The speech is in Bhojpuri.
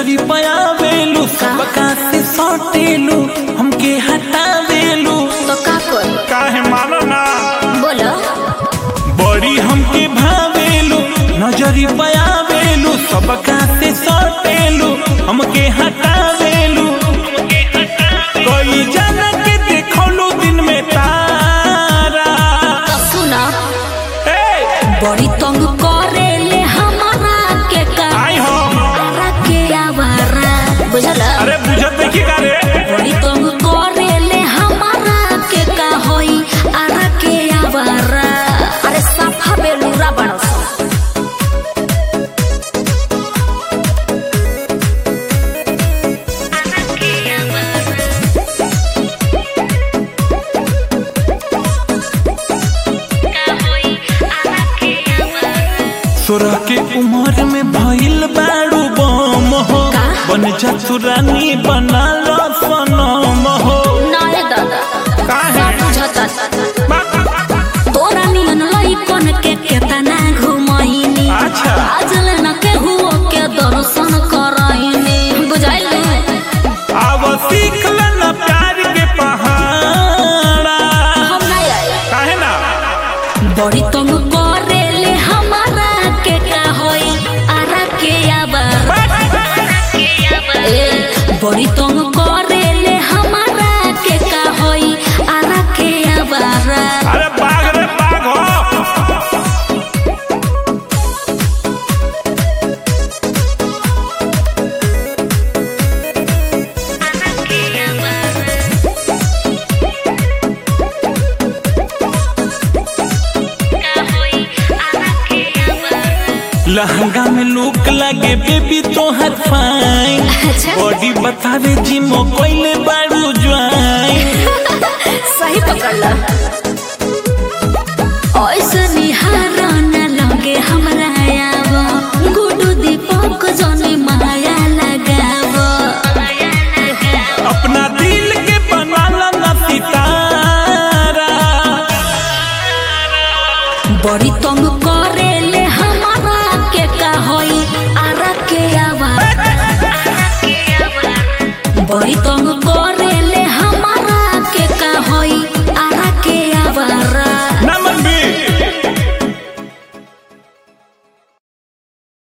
नजरी पयावेलू सबका से सौटेलू हमके हटावेलू तो का कर काहे मानो ना बोलो बड़ी हमके भावेलू नजरी पयावेलू सबका से सौटेलू हमके हटावेलू कोई जन के देखौलू दिन में तारा तो सुना ए बड़ी तंग करे ले हमारा के का आई हो आरा के आवारा बुझला अरे बुझत देखी का रे बड़ी तंग करे ले हमारा के का होई आरा के आवारा अरे साफा बेलूरा बनो सोरह के उम्र में भइल बाड़ू बम हो बन जा तू रानी बना लो सनम हो नारे दादा काहे बुझता तोरा नियन लइकन के केतना घुमैनी अच्छा। आजल न के हुओ के दर्शन करैनी बुझाइल अब सीख लेना प्यार के पहाड़ा हम नहीं आए काहे ना बड़ी तुम करे ले हमारा के का होई आरा के आबर बड़ी तुम करे ले हमारा के का होई आरा के आबर अरे बाघ रे बाघ हो लहंगा में लुक लगे बेबी तोहर फाइन अच्छा। बॉडी बतावे जिमो कोइले बाड़ू ज्वाइन सही पकड़ला ऐसे निहारा न लगे हमरा आव गुडू दीपक जने माया लगाव अपना दिल के बनाला ना सितारा बड़ी तंग करे ले हमारा के का होई आरा के आवाज बड़ी